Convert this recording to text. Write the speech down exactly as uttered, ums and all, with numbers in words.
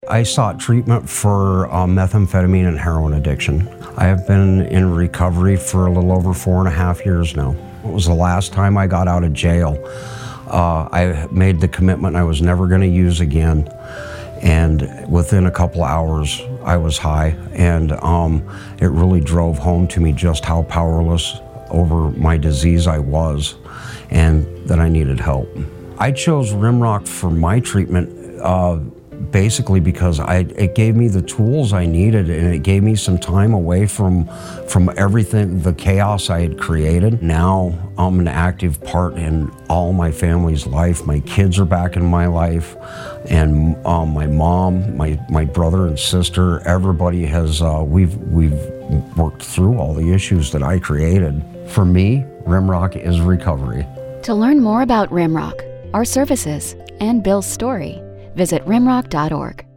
I sought treatment for uh, methamphetamine and heroin addiction. I have been in recovery for a little over four and a half years now. It was the last time I got out of jail. Uh, I made the commitment I was never going to use again, and within a couple hours I was high, and um, it really drove home to me just how powerless over my disease I was, and that I needed help. I chose Rimrock for my treatment uh, basically because I, it gave me the tools I needed, and it gave me some time away from, from everything, the chaos I had created. Now I'm an active part in all my family's life. My kids are back in my life, and um, my mom, my, my brother and sister, everybody has, uh, we've, we've worked through all the issues that I created. For me, Rimrock is recovery. To learn more about Rimrock, our services, and Bill's story, visit rimrock dot org.